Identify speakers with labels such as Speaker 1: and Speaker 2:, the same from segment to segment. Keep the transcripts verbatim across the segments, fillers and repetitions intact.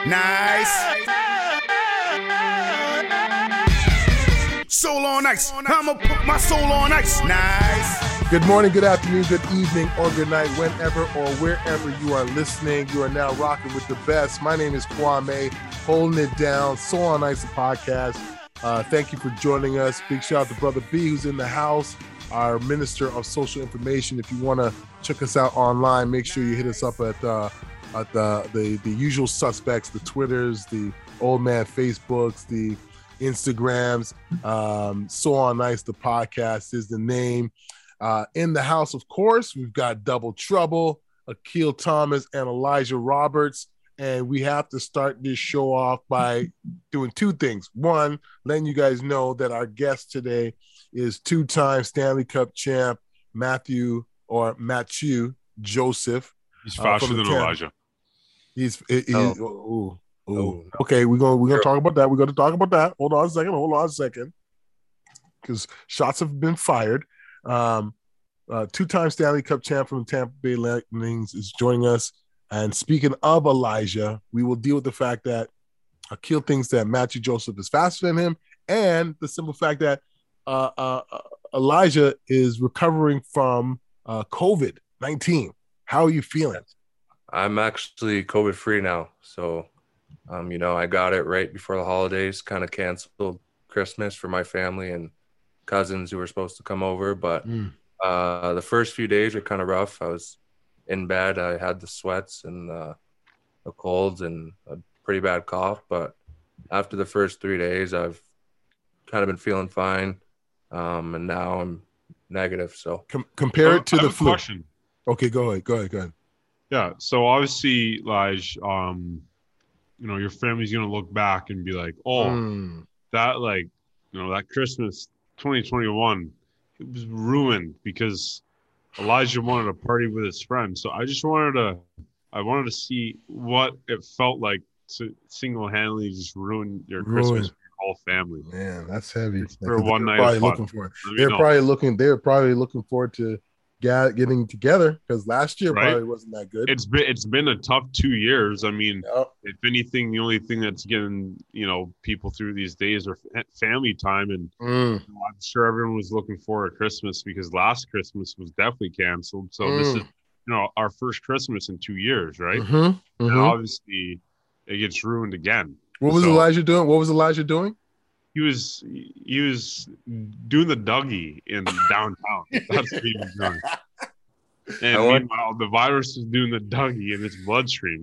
Speaker 1: Nice. Soul on ice. I'ma put my soul on ice. Nice.
Speaker 2: Good morning, good afternoon, good evening, or good night, whenever or wherever you are listening. You are now rocking with the best. My name is Kwame, holding it down. Soul on Ice, the podcast. Uh, thank you for joining us. Big shout out to Brother B, who's in the house, our Minister of Social Information. If you want to check us out online, make sure you hit us up at, uh, at the, the the usual suspects, the Twitters, the old man Facebooks, the Instagrams. Um, Soul on Ice, the podcast is the name. Uh, in the house, of course, we've got Double Trouble, Akil Thomas, and Elijah Roberts. And we have to start this show off by doing two things. One, letting you guys know that our guest today is two-time Stanley Cup champ Matthew or Matthew Joseph.
Speaker 3: He's faster uh, than Tampa. Elijah.
Speaker 2: He's, he's oh. Ooh, ooh. Oh, no. Okay, we're gonna we're gonna talk about that. We're gonna talk about that. Hold on a second. Hold on a second. Because shots have been fired. Um, uh, two-time Stanley Cup champ from Tampa Bay Lightning is joining us. And speaking of Elijah, we will deal with the fact that Akil thinks that Matthew Joseph is faster than him, and the simple fact that uh, uh, Elijah is recovering from uh, COVID nineteen. How are you feeling?
Speaker 4: I'm actually COVID-free now. So, um, you know, I got it right before the holidays, kind of canceled Christmas for my family and cousins who were supposed to come over. But mm. uh, the first few days were kind of rough. I was in bed. I had the sweats and uh, the colds and a pretty bad cough. But after the first three days, I've kind of been feeling fine. Um, and now I'm negative. So
Speaker 2: Com- compare it to
Speaker 3: I
Speaker 2: the
Speaker 3: have a
Speaker 2: flu.
Speaker 3: Question.
Speaker 2: Okay, go ahead. Go ahead. Go ahead.
Speaker 3: Yeah. So obviously, Lige, um, you know, your family's going to look back and be like, oh, mm. that like, you know, that Christmas twenty twenty-one, it was ruined because Elijah wanted to party with his friends. So I just wanted to, I wanted to see what it felt like to single-handedly just ruin your
Speaker 2: Ruin.
Speaker 3: Christmas for your whole family.
Speaker 2: Man, that's heavy.
Speaker 3: For like, one night
Speaker 2: probably
Speaker 3: of fun.
Speaker 2: looking for it. They're probably looking. They're probably looking forward to get, getting together because last year
Speaker 3: right?
Speaker 2: probably wasn't that good.
Speaker 3: It's been it's been a tough two years. I mean,
Speaker 2: yep.
Speaker 3: if anything, the only thing that's getting you know people through these days are family time, and
Speaker 2: mm.
Speaker 3: you know, I'm sure everyone was looking forward to Christmas because last Christmas was definitely canceled. So mm. this is you know our first Christmas in two years, right?
Speaker 2: Mm-hmm. Mm-hmm.
Speaker 3: And obviously, it gets ruined again.
Speaker 2: What was
Speaker 3: so,
Speaker 2: Elijah doing? What was Elijah doing?
Speaker 3: He was he was doing the Dougie in downtown. That's what he was doing. And want, meanwhile, the virus is doing the Dougie in its bloodstream.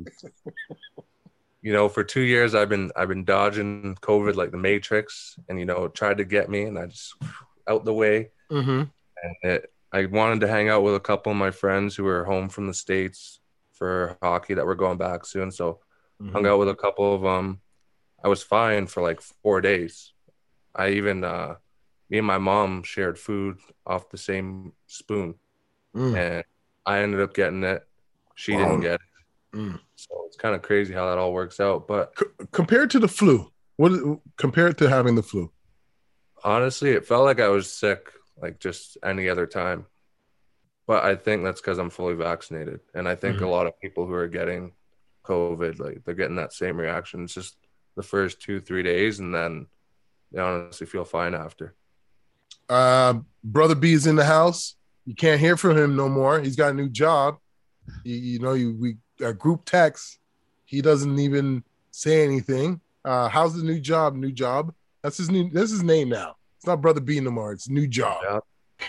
Speaker 4: You know, for two years I've been I've been dodging COVID like the Matrix, and you know, tried to get me, and I just out the way.
Speaker 2: Mm-hmm.
Speaker 4: And it, I wanted to hang out with a couple of my friends who were home from the States for hockey that were going back soon. So mm-hmm. hung out with a couple of them. I was fine for like four days. I even uh, me and my mom shared food off the same spoon,
Speaker 2: mm.
Speaker 4: and I ended up getting it. She wow. didn't get it.
Speaker 2: Mm.
Speaker 4: So it's kind of crazy how that all works out. But
Speaker 2: C- compared to the flu, what compared to having the flu?
Speaker 4: Honestly, it felt like I was sick, like just any other time. But I think that's because I'm fully vaccinated. And I think mm. a lot of people who are getting COVID, like they're getting that same reaction. It's just the first two, three days, and then they honestly feel fine after.
Speaker 2: Uh, Brother B is in the house. You can't hear from him no more. He's got a new job. You, you know, you, we uh, group text. He doesn't even say anything. Uh, how's the new job? New job. That's his new. That's his name now. It's not Brother B no more. It's new job.
Speaker 4: Yeah.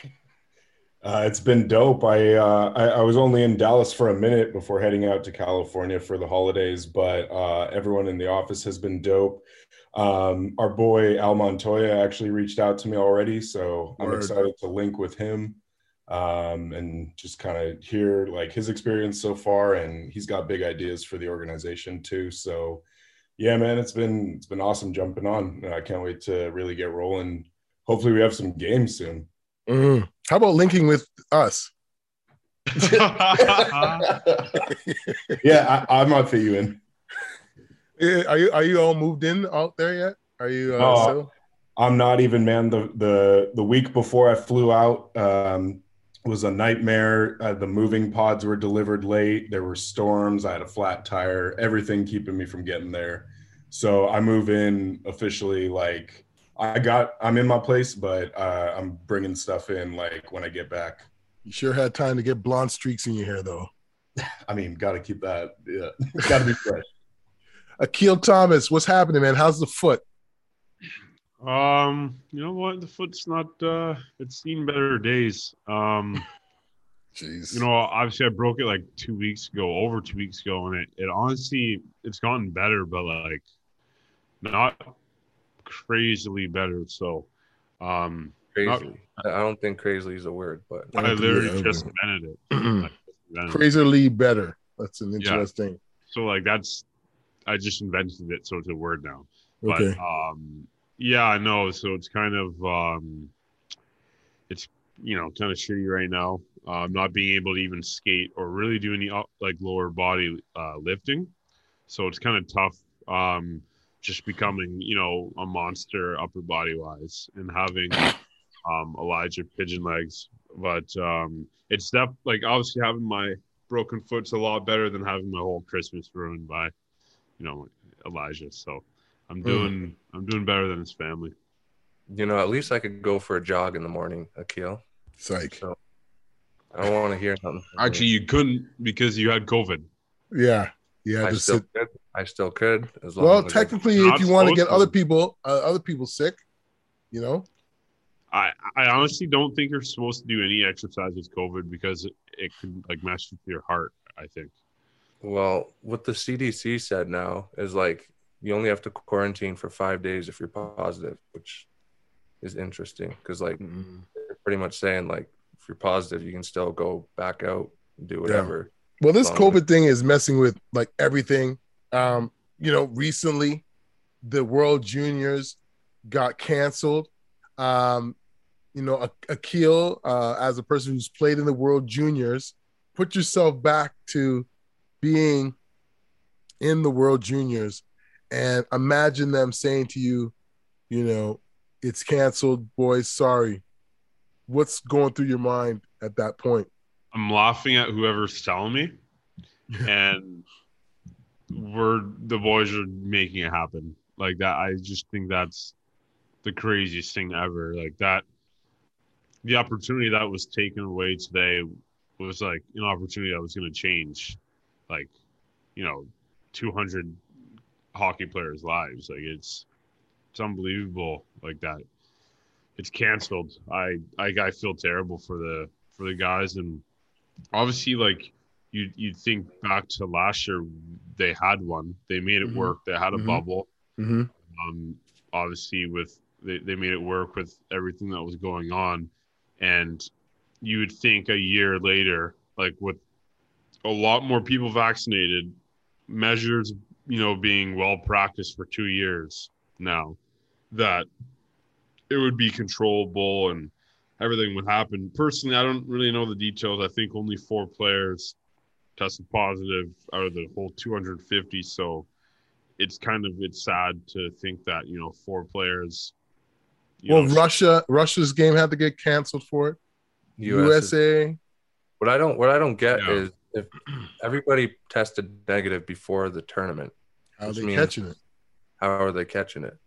Speaker 5: Uh, it's been dope. I, uh, I I was only in Dallas for a minute before heading out to California for the holidays, but uh, everyone in the office has been dope. Um, our boy Al Montoya actually reached out to me already, so Word. I'm excited to link with him. Um, and just kind of hear like his experience so far, and he's got big ideas for the organization too. So yeah, man, it's been, it's been awesome jumping on. I can't wait to really get rolling. Hopefully we have some games soon.
Speaker 2: Mm. How about linking with us?
Speaker 5: yeah, I, I might fit you in.
Speaker 2: Are you, are you all moved in out there yet? Are you, uh,
Speaker 5: no,
Speaker 2: so?
Speaker 5: I'm not even, man. The, the, the week before I flew out, um, was a nightmare. Uh, the moving pods were delivered late. There were storms. I had a flat tire, everything keeping me from getting there. So I move in officially, like I got, I'm in my place, but uh, I'm bringing stuff in like when I get back.
Speaker 2: You sure had time to get blonde streaks in your hair though.
Speaker 5: I mean, got to keep that. Yeah. Got to be fresh.
Speaker 2: Akil Thomas, what's happening, man? How's the foot?
Speaker 3: Um, you know what? The foot's not. Uh, it's seen better days. Um,
Speaker 2: Jeez.
Speaker 3: You know, obviously I broke it like two weeks ago, over two weeks ago, and it, it honestly it's gotten better, but like not crazily better. So, um,
Speaker 4: Crazy.
Speaker 3: not,
Speaker 4: I don't think crazily is a word, but
Speaker 3: I literally
Speaker 2: yeah,
Speaker 3: just invented it. I just invented it.
Speaker 2: Crazily better. That's an interesting.
Speaker 3: Yeah. So like that's I just invented it, so it's a word now.
Speaker 2: Okay.
Speaker 3: But um, yeah, I know. So it's kind of um, it's you know kind of shitty right now. Um, not being able to even skate or really do any up, like lower body uh, lifting, so it's kind of tough. Um, just becoming you know a monster upper body wise and having um, Elijah pigeon legs, but um, it's def- like obviously having my broken foot's a lot better than having my whole Christmas ruined by you know Elijah. So I'm doing mm. I'm doing better than his family.
Speaker 4: You know, at least I could go for a jog in the morning, Akil.
Speaker 2: Psych.
Speaker 4: So I don't want to hear nothing.
Speaker 3: Actually, you couldn't because you had COVID.
Speaker 2: Yeah, yeah.
Speaker 4: I still
Speaker 2: sit.
Speaker 4: could. I still could. As long
Speaker 2: Well,
Speaker 4: as
Speaker 2: technically, if you want to get other people, uh, other people sick, you know.
Speaker 3: I I honestly don't think you're supposed to do any exercise with COVID because it, it could like mess with your heart. I think.
Speaker 4: Well, what the C D C said now is like you only have to quarantine for five days if you're positive, which is interesting because like mm-hmm. they're pretty much saying like if you're positive, you can still go back out and do whatever.
Speaker 2: Yeah. Well, this COVID thing is messing with like everything. Um, you know, recently the World Juniors got canceled. Um, you know, Akil, uh, as a person who's played in the World Juniors, put yourself back to being in the World Juniors and imagine them saying to you, you know, it's canceled, boys, sorry. What's going through your mind at that point?
Speaker 3: I'm laughing at whoever's telling me, and we're the boys are making it happen like that. I just think that's the craziest thing ever. Like that, the opportunity that was taken away today was like an opportunity that was going to change, like, you know, two hundred hockey players' lives. Like it's it's unbelievable. Like that. It's canceled. I, I I feel terrible for the for the guys, and obviously, like you you'd think back to last year, they had one. They made it mm-hmm. work. They had a mm-hmm. bubble.
Speaker 2: Mm-hmm.
Speaker 3: Um, obviously, with they, they made it work with everything that was going on, and you would think a year later, like with a lot more people vaccinated, measures you know being well practiced for two years now, that it would be controllable and everything would happen. Personally, I don't really know the details. I think only four players tested positive out of the whole two hundred fifty. So it's kind of, it's sad to think that, you know, four players.
Speaker 2: Well,
Speaker 3: know,
Speaker 2: Russia, Russia's game had to get canceled for it. U S A.
Speaker 4: What I don't, what I don't get
Speaker 3: yeah.
Speaker 4: is if everybody tested negative before the tournament,
Speaker 2: how are they catching it?
Speaker 4: How are they catching it?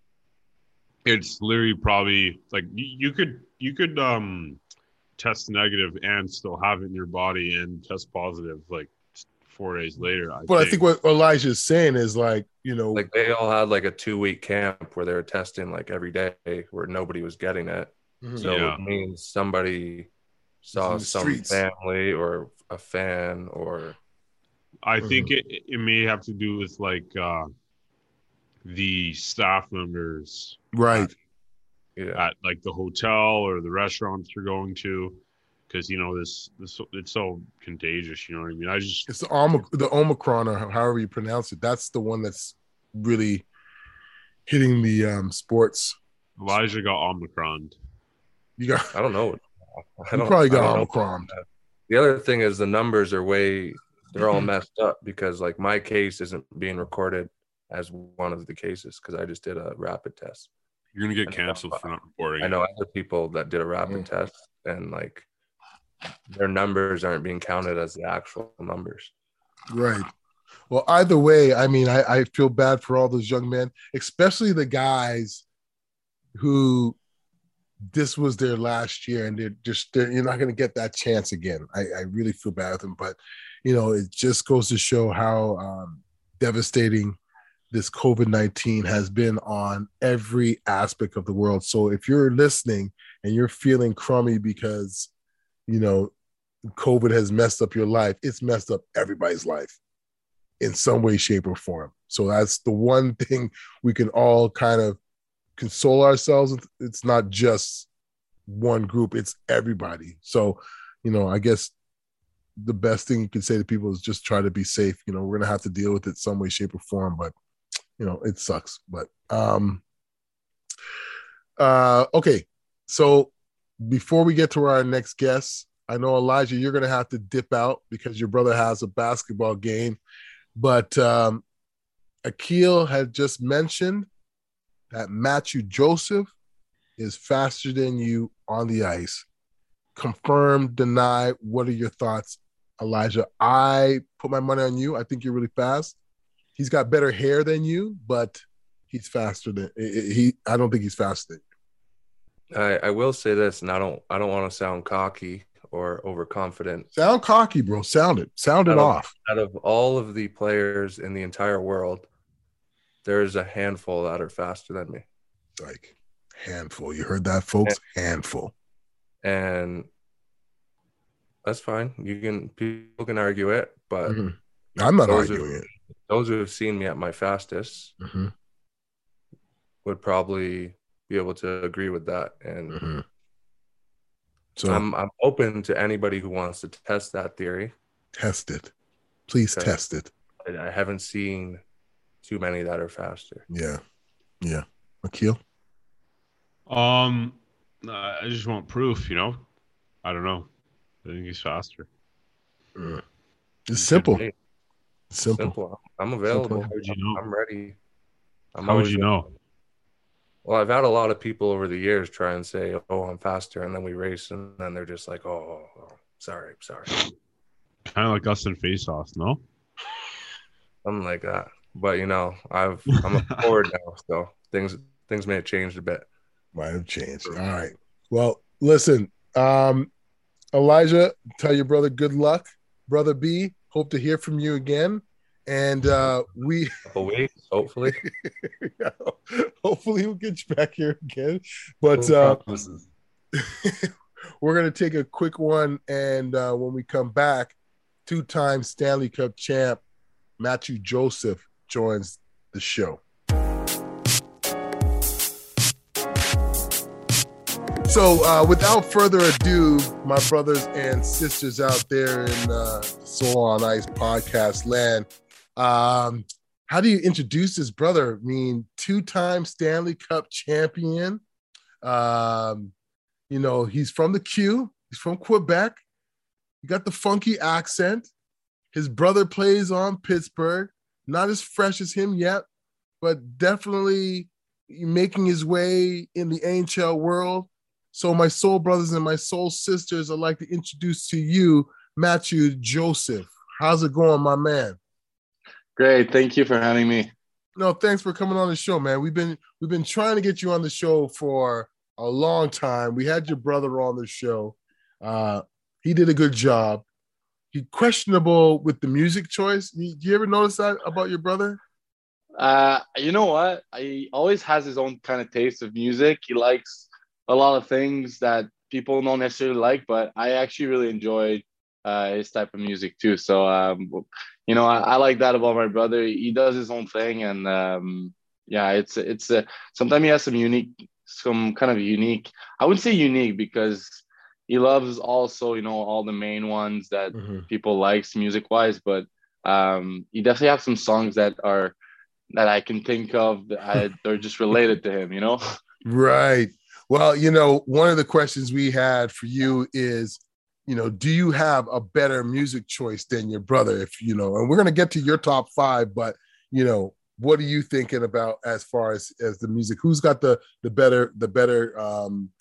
Speaker 3: It's literally probably like you, you could you could um test negative and still have it in your body and test positive like four days later. I
Speaker 2: but
Speaker 3: think.
Speaker 2: I think what Elijah's saying is like, you know,
Speaker 4: like they all had like a two week camp where they were testing like every day where nobody was getting it. Mm-hmm. So
Speaker 3: yeah.
Speaker 4: it means somebody saw some streets. family or a fan or.
Speaker 3: I mm-hmm. think it it may have to do with like uh, the staff members.
Speaker 2: Right.
Speaker 3: At, yeah. at like the hotel or the restaurants you're going to, because you know this this it's so contagious. You know what I mean? I just
Speaker 2: it's the Om- the Omicron or however you pronounce it. That's the one that's really hitting the um, sports.
Speaker 3: Elijah got Omicron.
Speaker 2: You got?
Speaker 4: I don't know. I don't,
Speaker 2: you probably got
Speaker 4: I
Speaker 2: Omicron.
Speaker 4: The other thing is the numbers are way they're all messed up because like my case isn't being recorded as one of the cases because I just did a rapid test.
Speaker 3: You're gonna get canceled for not reporting.
Speaker 4: I know other people that did a rapid mm-hmm. test and like their numbers aren't being counted as the actual numbers.
Speaker 2: Right. Well, either way, I mean, I, I feel bad for all those young men, especially the guys who this was their last year and they're just, they're, you're not going to get that chance again. I, I really feel bad with them, but, you know, it just goes to show how um, devastating this COVID nineteen has been on every aspect of the world. So if you're listening and you're feeling crummy because, you know, COVID has messed up your life, it's messed up everybody's life in some way, shape, or form. So that's the one thing we can all kind of console ourselves with. It's not just one group, it's everybody. So, you know, I guess the best thing you can say to people is just try to be safe. You know, we're going to have to deal with it some way, shape, or form, but, you know, it sucks. But, um, uh, okay. So before we get to our next guest, I know, Elijah, you're going to have to dip out because your brother has a basketball game. But um, Akil had just mentioned that Matthew Joseph is faster than you on the ice. Confirm, deny. What are your thoughts, Elijah? I put my money on you. I think you're really fast. He's got better hair than you, but he's faster than he. I don't think he's faster than
Speaker 4: I, I will say this, and I don't I don't want to sound cocky or overconfident.
Speaker 2: Sound cocky, bro. Sound it. Sound it
Speaker 4: out of,
Speaker 2: off.
Speaker 4: Out of all of the players in the entire world, there's a handful that are faster than me.
Speaker 2: Like, handful. You heard that, folks? And, handful.
Speaker 4: And that's fine. You can people can argue it, but
Speaker 2: mm-hmm. I'm not arguing
Speaker 4: who,
Speaker 2: it.
Speaker 4: Those who have seen me at my fastest
Speaker 2: mm-hmm.
Speaker 4: would probably be able to agree with that. And
Speaker 2: mm-hmm. So
Speaker 4: I'm I'm open to anybody who wants to test that theory.
Speaker 2: Test it. Please test it.
Speaker 4: I, I haven't seen too many that are faster.
Speaker 2: Yeah. Yeah. Akil?
Speaker 3: Um, I just want proof, you know? I don't know. I think he's faster.
Speaker 2: Mm. It's simple.
Speaker 4: It's
Speaker 2: simple.
Speaker 4: Simple. I'm available.
Speaker 3: How would you know?
Speaker 4: I'm ready. I'm
Speaker 3: How would you know?
Speaker 4: ready. Well, I've had a lot of people over the years try and say, oh, I'm faster. And then we race and then they're just like, oh, oh, oh sorry, sorry.
Speaker 3: Kind of like us in face-offs, no?
Speaker 4: Something like that. But, you know, I've, I'm a forward now. So things things may have changed a bit.
Speaker 2: Might have changed. All right. Well, listen, um, Elijah, tell your brother good luck. Brother B, hope to hear from you again. And uh, we
Speaker 4: a couple weeks, hopefully.
Speaker 2: yeah, hopefully we'll get you back here again. But uh, we're going to take a quick one. And uh, when we come back, two-time Stanley Cup champ Matthew Joseph joins the show. So uh, without further ado, my brothers and sisters out there in uh, Soul on Ice podcast land, um, how do you introduce this brother? I mean, two-time Stanley Cup champion. Um, you know, he's from the Q. He's from Quebec. He got the funky accent. His brother plays on Pittsburgh. Not as fresh as him yet, but definitely making his way in the N H L world. So my soul brothers and my soul sisters, I'd like to introduce to you Matthew Joseph. How's it going, my man?
Speaker 6: Great. Thank you for having me.
Speaker 2: No, thanks for coming on the show, man. We've been we've been trying to get you on the show for a long time. We had your brother on the show. Uh, he did a good job. He questionable with the music choice. Do you ever notice that about your brother?
Speaker 6: Uh, you know what? He always has his own kind of taste of music. He likes a lot of things that people don't necessarily like, but I actually really enjoyed uh, his type of music too. So, um, you know, I, I like that about my brother. He does his own thing, and um, yeah, it's it's uh, sometimes he has some unique, some kind of unique. I wouldn't say unique because he loves also, you know, all the main ones that mm-hmm. people likes music wise, but um, he definitely has some songs that are that I can think of that I, they're just related to him, you know?
Speaker 2: Right. Well, you know, one of the questions we had for you is, you know, do you have a better music choice than your brother? If, you know, and we're going to get to your top five, but, you know, what are you thinking about as far as, as the music? Who's got the, the better, the better, um,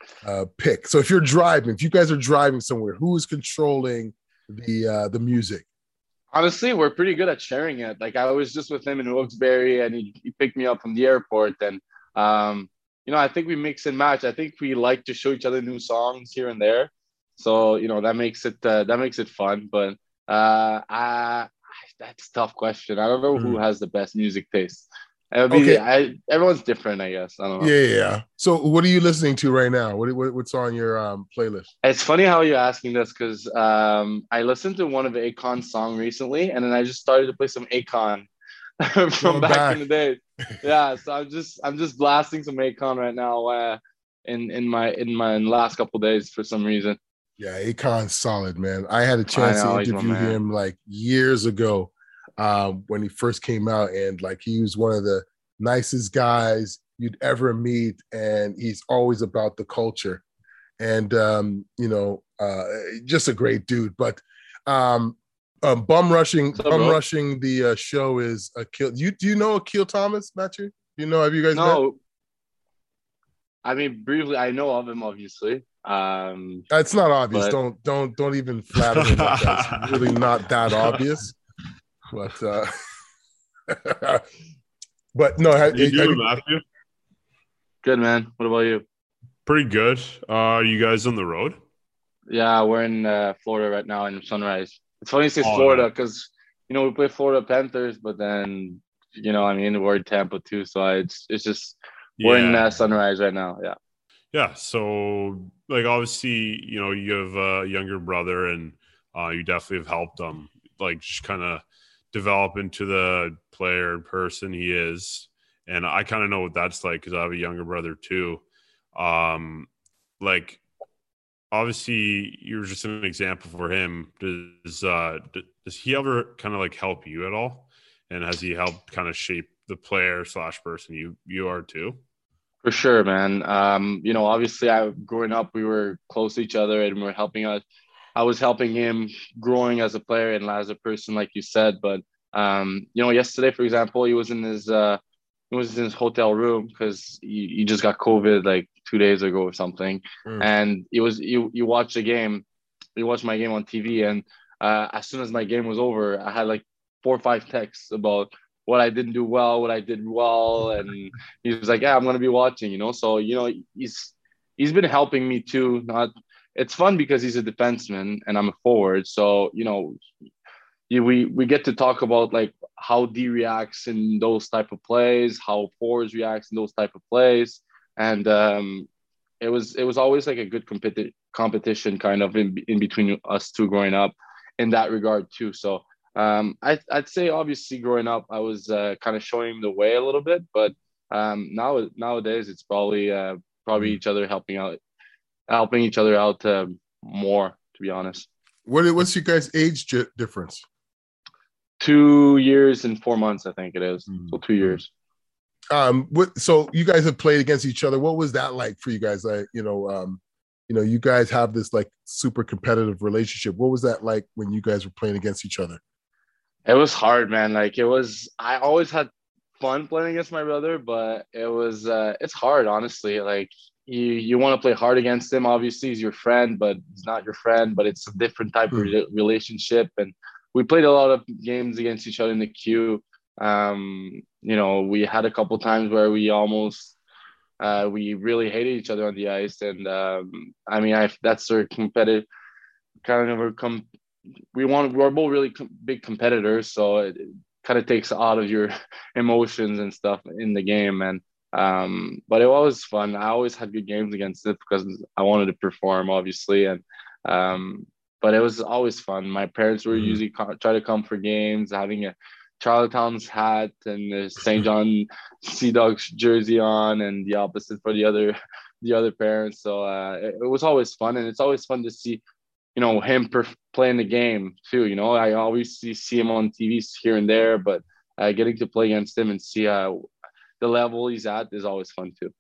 Speaker 2: uh, pick? So if you're driving, if you guys are driving somewhere, who is controlling the uh, the music?
Speaker 6: Honestly, we're pretty good at sharing it. Like I was just with him in Wilkes-Barre, and he, he picked me up from the airport. And um, you know, I think we mix and match. I think we like to show each other new songs here and there. So you know that makes it uh, that makes it fun. But uh, I, that's a tough question. I don't know who has the best music taste. I mean,
Speaker 2: Okay.
Speaker 6: I, everyone's different, I guess. I don't know.
Speaker 2: Yeah, yeah, yeah. So what are you listening to right now? What, what what's on your um, playlist?
Speaker 6: It's funny how you're asking this because um, I listened to one of Akon's song recently, and then I just started to play some Akon from back, back in the day. Yeah, so I'm just I'm just blasting some Akon right now uh, in in my in my in the last couple of days for some reason.
Speaker 2: Yeah, Akon's solid, man. I had a chance
Speaker 6: know,
Speaker 2: to interview him like years ago um, when he first came out, and like he was one of the nicest guys you'd ever meet, and he's always about the culture, and um, you know, uh, just a great dude. But um, um, bum rushing, up, bum bro? rushing the uh, show is Akil. You do you know Akil Thomas, Matthew? Do you know? Have you guys
Speaker 6: no.
Speaker 2: met?
Speaker 6: I mean, briefly, I know of him, obviously. Um,
Speaker 2: it's not obvious.
Speaker 6: But...
Speaker 2: Don't don't don't even flatter him like that. It's really not that obvious. But uh, but no, have,
Speaker 3: you doing,
Speaker 2: have,
Speaker 3: Matthew?
Speaker 6: Good, man. What about you?
Speaker 3: Pretty good. Uh, are you guys on the road?
Speaker 6: Yeah, we're in uh, Florida right now in Sunrise. It's funny you say oh, Florida because you know we play Florida Panthers, but then you know I mean we're in Tampa too, so I, it's it's just we're yeah. in uh, Sunrise right now. Yeah.
Speaker 3: Yeah. So like obviously you know you have a younger brother, and uh, you definitely have helped him like just kind of develop into the player and person he is. And I kind of know what that's like because I have a younger brother too. Um, like, obviously, you're just an example for him. Does uh, does he ever kind of like help you at all? And has he helped kind of shape the player slash person you you are too?
Speaker 6: For sure, man. Um, you know, obviously, I growing up, we were close to each other, and we were helping us. I was helping him growing as a player and as a person, like you said. But um, you know, yesterday, for example, he was in his uh, he was in his hotel room because he, he just got COVID like two days ago or something. Mm. And it was you you watch the game, you watch my game on T V, and uh, as soon as my game was over, I had like four or five texts about what I didn't do well, what I did well, and he was like, "Yeah, I'm gonna be watching," you know. So you know, he's he's been helping me too. Not it's fun because he's a defenseman and I'm a forward, so you know. We we get to talk about like how D reacts in those type of plays, how forwards reacts in those type of plays, and um, it was it was always like a good competi- competition kind of in in between us two growing up, in that regard too. So um, I I'd say obviously growing up I was uh, kind of showing him the way a little bit, but um, now nowadays it's probably uh, probably each other helping out, helping each other out uh, more, to be honest.
Speaker 2: What what's your guys' age difference?
Speaker 6: Two years and four months, I think it is. Mm-hmm. So two years.
Speaker 2: Um, what? So you guys have played against each other. What was that like for you guys? Like, you know, um, you know, you guys have this like super competitive relationship. What was that like when you guys were playing against each other?
Speaker 6: It was hard, man. Like it was. I always had fun playing against my brother, but it was. Uh, it's hard, honestly. Like you, you want to play hard against him. Obviously, he's your friend, but he's not your friend. But it's a different type mm. of relationship, and we played a lot of games against each other in the queue. Um, you know, we had a couple times where we almost, uh, we really hated each other on the ice. And um, I mean, I, that's our competitive kind of our com- we want, we're both really com- big competitors. So it, it kind of takes out of your emotions and stuff in the game. And, um, but it was fun. I always had good games against it because I wanted to perform, obviously. And, um, But it was always fun. My parents were mm-hmm. usually co- try to come for games, having a Charlottetown's hat and the Saint John Sea Dogs jersey on, and the opposite for the other the other parents. So uh, it, it was always fun, and it's always fun to see, you know, him per- playing the game too. You know, I always see, see him on T V here and there, but uh, getting to play against him and see uh, the level he's at is always fun too.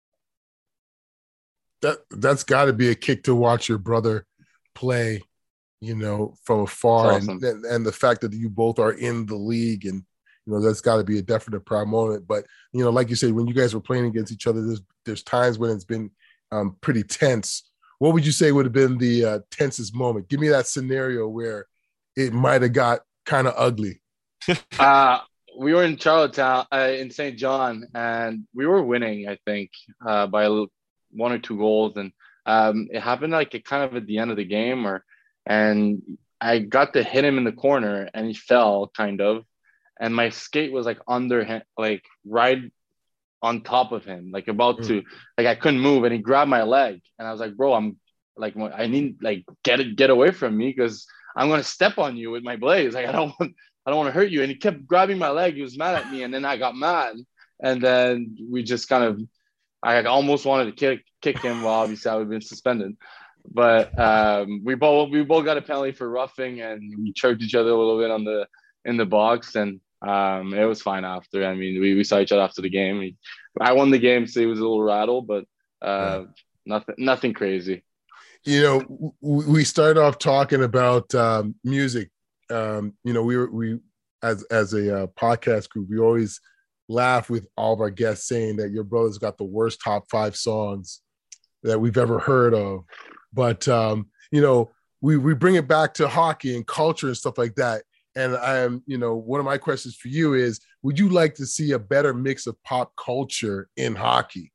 Speaker 2: That that's got to be a kick to watch your brother play, you know, from afar, awesome. and, and the fact that you both are in the league, and you know that's got to be a definite proud moment. But you know, like you said, when you guys were playing against each other, there's there's times when it's been um, pretty tense. What would you say would have been the uh, tensest moment? Give me that scenario where it might have got kind of ugly.
Speaker 6: uh, we were in Charlottetown, uh, in Saint John, and we were winning, I think, uh, by one or two goals. And um, it happened like it kind of at the end of the game, or and I got to hit him in the corner, and he fell, kind of. And my skate was like under him, like right on top of him, like about mm. to, like I couldn't move, and he grabbed my leg, and I was like, bro, I'm like, I need like get it, get away from me, because I'm gonna step on you with my blades. Like I don't want, I don't want to hurt you. And he kept grabbing my leg. He was mad at me, and then I got mad, and then we just kind of, I almost wanted to kick kick him. Well, obviously I would have been suspended, but um, we both we both got a penalty for roughing, and we choked each other a little bit on the in the box, and um, it was fine after. I mean, we, we saw each other after the game. I won the game, so it was a little rattled, but uh, yeah. nothing nothing crazy.
Speaker 2: You know, we started off talking about um, music. Um, you know, we were we as as a uh, podcast group, we always laugh with all of our guests saying that your brother's got the worst top five songs that we've ever heard of. But um, you know, we we bring it back to hockey and culture and stuff like that. And I am, you know, one of my questions for you is, would you like to see a better mix of pop culture in hockey?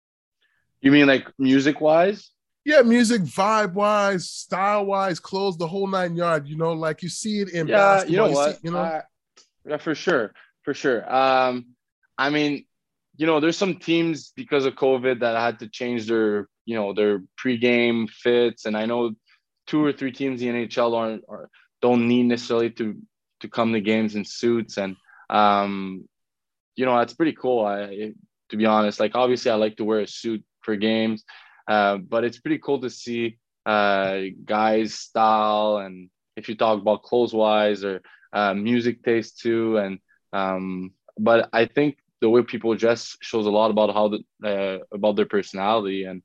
Speaker 6: You mean like music wise?
Speaker 2: Yeah, music vibe wise, style wise, clothes, the whole nine yards. You know, like you see it in
Speaker 6: yeah,
Speaker 2: basketball.
Speaker 6: You know
Speaker 2: you
Speaker 6: what?
Speaker 2: See, you know,
Speaker 6: uh, yeah, for sure, for sure. Um, I mean, you know, there's some teams because of COVID that had to change their, you know, their pregame fits, and I know two or three teams in the N H L aren't. Are, don't need necessarily to to come to games in suits, and um you know, that's pretty cool. I to be honest, like obviously I like to wear a suit for games, uh but it's pretty cool to see uh guys style, and if you talk about clothes wise or uh, music taste too, and um but I think the way people dress shows a lot about how the uh, about their personality, and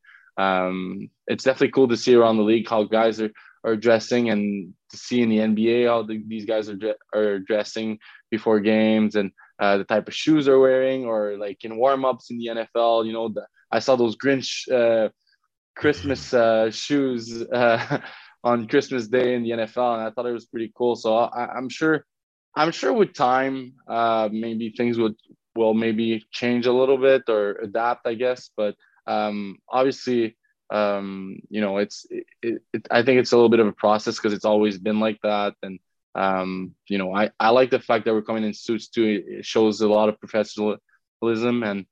Speaker 6: um it's definitely cool to see around the league how guys are are dressing, and to see in the N B A how the, these guys are are dressing before games, and uh, the type of shoes they're wearing, or like in warm-ups in the N F L. You know, the, I saw those Grinch uh, Christmas uh, shoes uh, on Christmas Day in the N F L, and I thought it was pretty cool. So I, I'm sure, I'm sure with time, uh, maybe things would will maybe change a little bit or adapt, I guess. But um, obviously. Um, you know, it's, it, it, I think it's a little bit of a process because it's always been like that. And, um, you know, I, I like the fact that we're coming in suits too. It shows a lot of professionalism, and,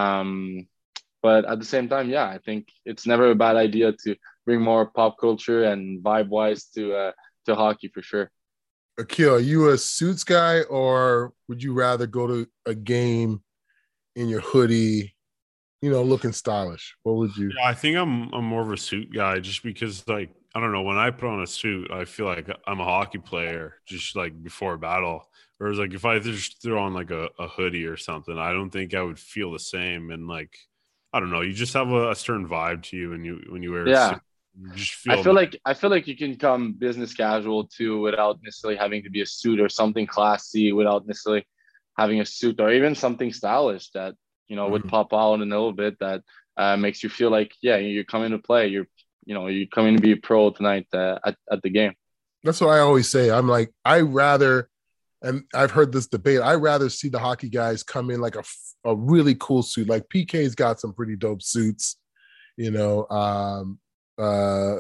Speaker 6: um, but at the same time, yeah, I think it's never a bad idea to bring more pop culture and vibe wise to, uh, to hockey for sure.
Speaker 2: Akil, are you a suits guy, or would you rather go to a game in your hoodie, you know, looking stylish? What would you?
Speaker 3: Yeah, I think I'm I'm more of a suit guy, just because, like, I don't know, when I put on a suit, I feel like I'm a hockey player just like before a battle. Whereas like if I just throw on like a, a hoodie or something, I don't think I would feel the same. And like, I don't know, you just have a, a certain vibe to you when you when you wear
Speaker 6: yeah.
Speaker 3: a suit. You just feel
Speaker 6: I feel
Speaker 3: like,
Speaker 6: like I feel like you can come business casual too without necessarily having to be a suit, or something classy without necessarily having a suit, or even something stylish that, you know, would pop out in a little bit that uh, makes you feel like, yeah, you're coming to play. You're, you know, you're coming to be a pro tonight uh, at, at the game.
Speaker 2: That's what I always say. I'm like, I rather, and I've heard this debate, I rather see the hockey guys come in like a, a really cool suit. Like P K's got some pretty dope suits, you know. Um, uh,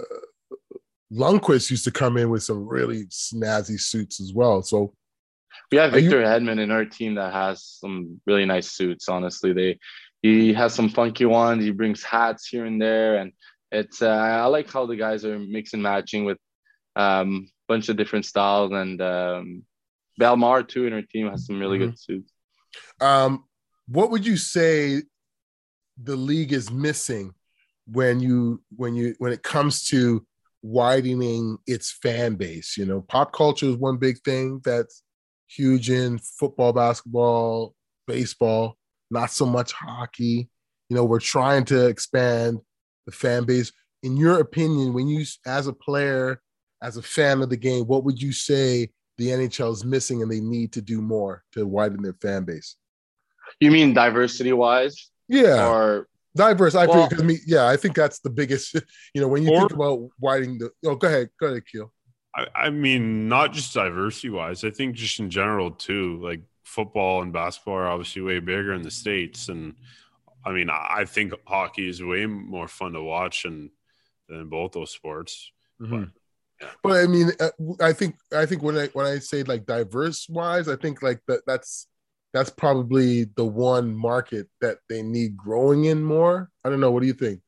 Speaker 2: Lundqvist used to come in with some really snazzy suits as well. So
Speaker 6: we have Victor
Speaker 2: you-
Speaker 6: Hedman in our team that has some really nice suits. Honestly, they he has some funky ones. He brings hats here and there, and it's uh, I like how the guys are mix and matching with a um, bunch of different styles. And um, Belmar too in our team has some really mm-hmm. good suits.
Speaker 2: Um, what would you say the league is missing when you when you when it comes to widening its fan base? You know, pop culture is one big thing that's huge in football, basketball, baseball, not so much hockey. You know, we're trying to expand the fan base. In your opinion, when you, as a player, as a fan of the game, what would you say the N H L is missing and they need to do more to widen their fan base?
Speaker 6: You mean diversity wise?
Speaker 2: Yeah.
Speaker 6: Or
Speaker 2: Diverse. I
Speaker 6: Well,
Speaker 2: because me, yeah, I think that's the biggest. You know, when you
Speaker 3: Or-
Speaker 2: think about widening the. Oh, go ahead, go ahead, Keel.
Speaker 3: I, I mean, not just diversity wise. I think just in general too. Like football and basketball are obviously way bigger in the States, and I mean, I I think hockey is way more fun to watch and than both those sports.
Speaker 2: Mhm. But I mean, uh, I think I think when I when I say like diverse wise, I think like that that's that's probably the one market that they need growing in more. I don't know. What do you think?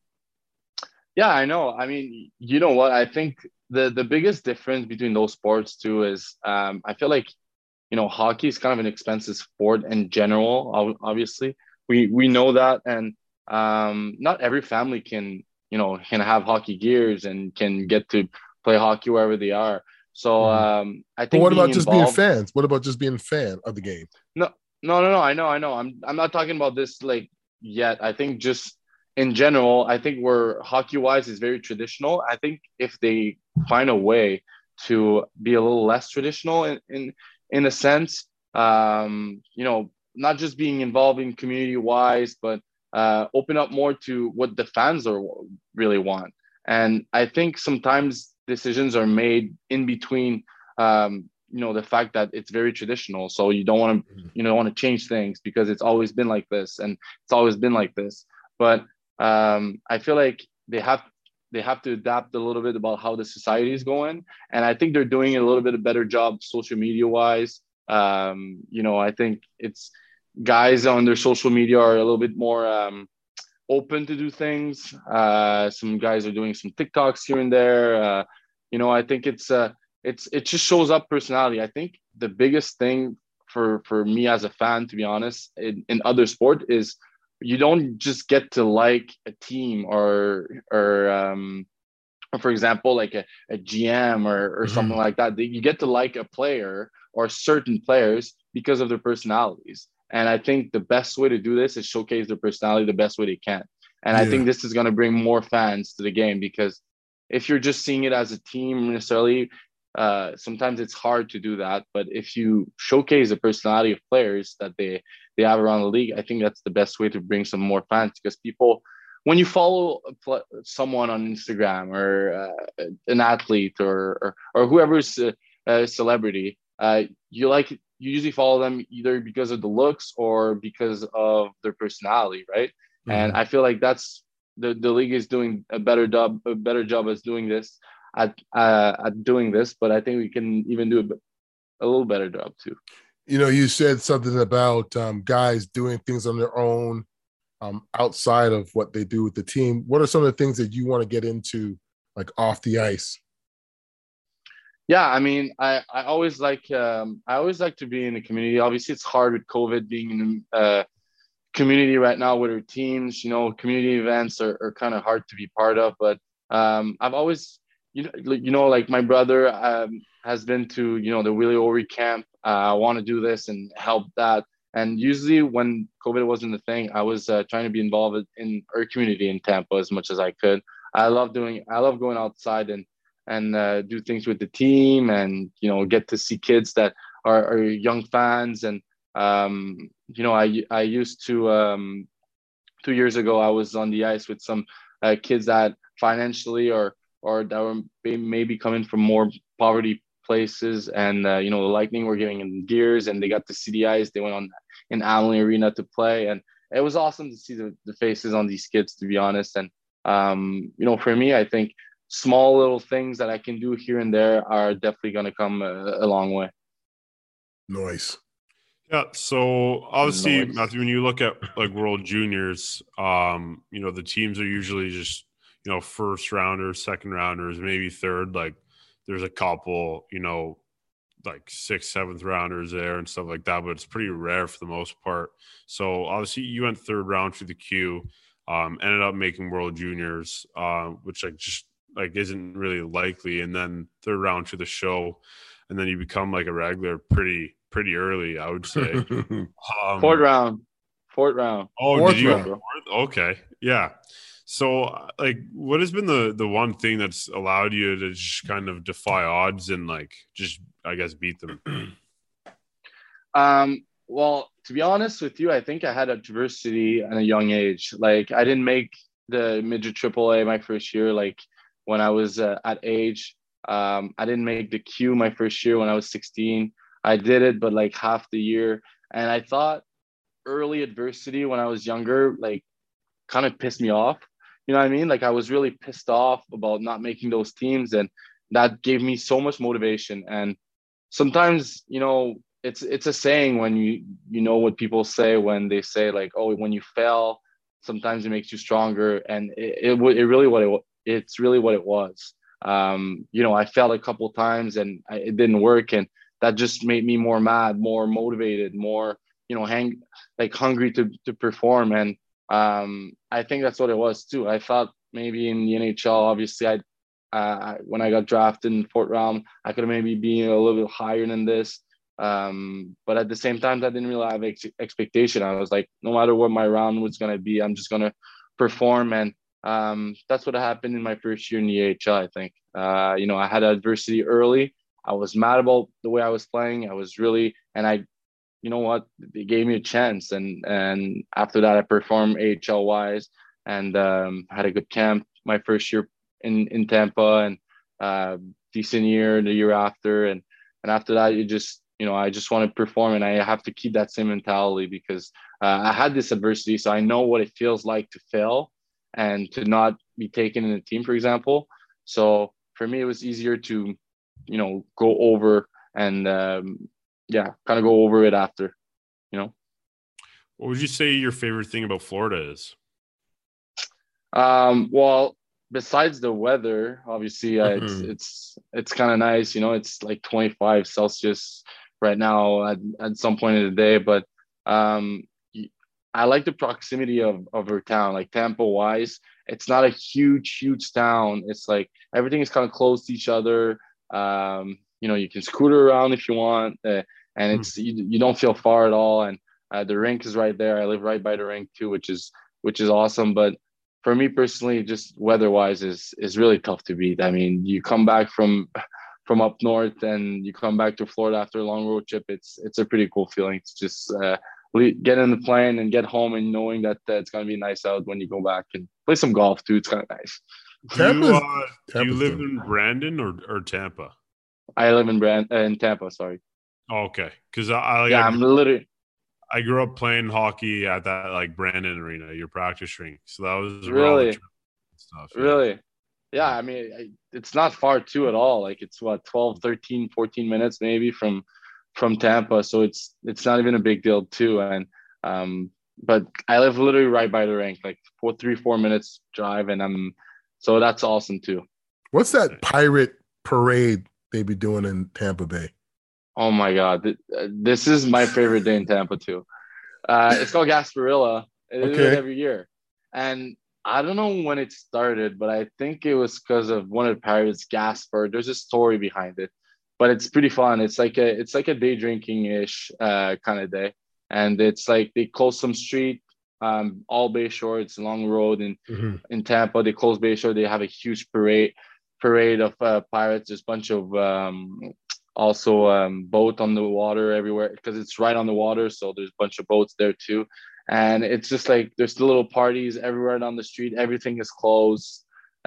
Speaker 6: yeah, I know. I mean, you know what? I think the the biggest difference between those sports too is um, I feel like you know hockey is kind of an expensive sport in general. ob- Obviously, we we know that, and um, not every family can you know can have hockey gears and can get to play hockey wherever they are. So
Speaker 2: Mhm.
Speaker 6: um, I
Speaker 2: But
Speaker 6: think
Speaker 2: what
Speaker 6: being
Speaker 2: about just being
Speaker 6: involved.
Speaker 2: fans? What about just being a fan of the game?
Speaker 6: No, no, no, no. I know, I know. I'm I'm not talking about this like yet. I think just in general, I think where hockey wise is very traditional. I think if they find a way to be a little less traditional in in, in a sense, um, you know, not just being involved in community wise, but uh, open up more to what the fans are really want. And I think sometimes decisions are made in between um, you know the fact that it's very traditional, so you don't want to you know want to change things because it's always been like this and it's always been like this. But um I feel like they have they have to adapt a little bit about how the society is going, and I think they're doing a little bit of better job social media wise. um you know I think it's guys on their social media are a little bit more um open to do things. Uh, some guys are doing some TikToks here and there. Uh, you know, I think it's uh, it's it just shows up personality. I think the biggest thing for for me as a fan, to be honest, in, in other sport is you don't just get to like a team or or um, or for example, like a, a G M or, or something like that. You get to like a player or certain players because of their personalities. And I think the best way to do this is showcase their personality the best way they can. And I
Speaker 2: Yeah.
Speaker 6: think this is going to bring more fans to the game because if you're just seeing it as a team necessarily, uh, sometimes it's hard to do that. But if you showcase the personality of players that they they have around the league, I think that's the best way to bring some more fans because people when you follow someone on Instagram or uh, an athlete or or, or whoever's a, a celebrity, uh, you like you usually follow them either because of the looks or because of their personality, right? Mm-hmm. And I feel like that's the the league is doing a better job a better job as doing this at uh, at doing this, but I think we can even do a, a little better job too.
Speaker 2: You know, you said something about um, guys doing things on their own. Um, outside of what they do with the team, what are some of the things that you want to get into, like off the ice?
Speaker 6: Yeah, I mean, I, I always like um, I always like to be in the community. Obviously, it's hard with COVID being in the uh, community right now with our teams. You know, community events are, are kind of hard to be part of. But um, I've always, you know, you know, like my brother um, has been to you know the Willie O'Ree camp. Uh, I want to do this and help that. And usually when COVID wasn't the thing, I was uh, trying to be involved in our community in Tampa as much as I could. I love doing, I love going outside and, and uh, do things with the team and, you know, get to see kids that are, are young fans. And, um, you know, I, I used to, um, two years ago, I was on the ice with some uh, kids that financially or, or that were maybe coming from more poverty places, and uh, you know the Lightning were giving them gears and they got to see the ice. They went on in Amalie Arena to play, and it was awesome to see the, the faces on these kids, to be honest. And um, you know for me, I think small little things that I can do here and there are definitely going to come a, a long way.
Speaker 2: Nice.
Speaker 3: Yeah, so obviously,
Speaker 6: Nice.
Speaker 3: Matthew, when you look at like World Juniors, um, you know the teams are usually just you know first rounders, second rounders, maybe third. Like there's a couple, you know, like sixth, seventh rounders there and stuff like that, but it's pretty rare for the most part. So obviously, you went third round through the queue, um, ended up making World Juniors, uh, which like just like isn't really likely, and then third round to the show, and then you become like a regular pretty pretty early, I would say. um,
Speaker 6: Fourth round, fourth round.
Speaker 3: Oh,
Speaker 2: Fourth
Speaker 3: did you?
Speaker 2: round.
Speaker 3: Fourth? Okay, yeah. So, like, what has been the the one thing that's allowed you to just kind of defy odds and like just, I guess, beat them?
Speaker 6: Um. well, to be honest with you, I think I had adversity at a young age. Like I didn't make the midget triple A my first year. Like when I was uh, at age, um, I didn't make the Q my first year when I was sixteen. I did it, but like half the year. And I thought early adversity when I was younger, like kind of pissed me off. You know what I mean? Like I was really pissed off about not making those teams, and that gave me so much motivation. And sometimes, you know, it's it's a saying when you you know what people say when they say like, oh, when you fail, sometimes it makes you stronger, and it it, it really what it it's really what it was. Um, you know, I failed a couple of times and I, it didn't work, and that just made me more mad, more motivated, more you know, hang like hungry to to perform. And um, I think that's what it was too. I thought maybe in the N H L, obviously, I uh, when I got drafted in fourth round, I could have maybe been a little bit higher than this. Um, but at the same time, I didn't really have ex- expectation. I was like, no matter what my round was going to be, I'm just going to perform. And um, that's what happened in my first year in the A H L, I think. Uh, you know, I had adversity early. I was mad about the way I was playing. I was really, and I, you know what, they gave me a chance. And and after that, I performed A H L wise and um, had a good camp my first year in, in Tampa, and uh, decent year the year after. And, and after that, you just, you know, I just want to perform, and I have to keep that same mentality because uh, I had this adversity. So I know what it feels like to fail and to not be taken in a team, for example. So for me, it was easier to, you know, go over and, um, yeah, kind of go over it after, you know.
Speaker 3: What would you say your favorite thing about Florida is?
Speaker 6: Um, well, besides the weather, obviously, uh,
Speaker 3: Mm-hmm.
Speaker 6: it's it's it's kind of nice. You know, it's like twenty-five Celsius right now at, at some point in the day. But um, I like the proximity of, of our town, like Tampa wise. It's not a huge, huge town. It's like everything is kind of close to each other. Um, you know, you can scooter around if you want, uh, and it's you, you don't feel far at all. And uh, the rink is right there. I live right by the rink too, which is which is awesome. But for me personally, just weather wise is is really tough to beat. I mean, you come back from from up north and you come back to Florida after a long road trip. It's it's a pretty cool feeling. It's just uh, get in the plane and get home and knowing that uh, it's gonna be nice out when you go back and play some golf too. It's kind of nice.
Speaker 3: Do you,
Speaker 2: Tampa's-
Speaker 3: uh, do you
Speaker 2: Tampa's
Speaker 3: live
Speaker 2: good.
Speaker 3: in Brandon or, or Tampa?
Speaker 6: I live in Brand uh, in Tampa. Sorry.
Speaker 3: Oh, okay, because I, I like
Speaker 6: Yeah,
Speaker 3: I,
Speaker 6: I'm literally.
Speaker 3: I grew up playing hockey at that like Brandon Arena, your practice rink. So that was where all the
Speaker 6: Really?
Speaker 3: trips and stuff. Yeah.
Speaker 6: Really? Yeah, I mean, I- it's not far too at all. Like it's what, twelve, thirteen, fourteen minutes maybe from from Tampa. So it's it's not even a big deal too. And um, but I live literally right by the rink, like four, three, four minutes drive, and I'm so that's awesome too.
Speaker 2: What's that pirate parade they be doing in Tampa Bay?
Speaker 6: Oh my God, Th- uh, this is my favorite day in Tampa too. Uh, it's called Gasparilla. They do it
Speaker 2: Okay.
Speaker 6: every year, and I don't know when it started, but I think it was because of one of the pirates, Gaspar. There's a story behind it, but it's pretty fun. It's like a it's like a day drinking ish uh, kind of day, and it's like they close some street, um, all Bay Shore. It's a long road in
Speaker 2: Mm-hmm.
Speaker 6: in Tampa. They close Bay Shore. They have a huge parade parade of uh, pirates. There's a bunch of um, also um, boat on the water everywhere because it's right on the water. So there's a bunch of boats there too. And it's just like there's little parties everywhere down the street. Everything is closed.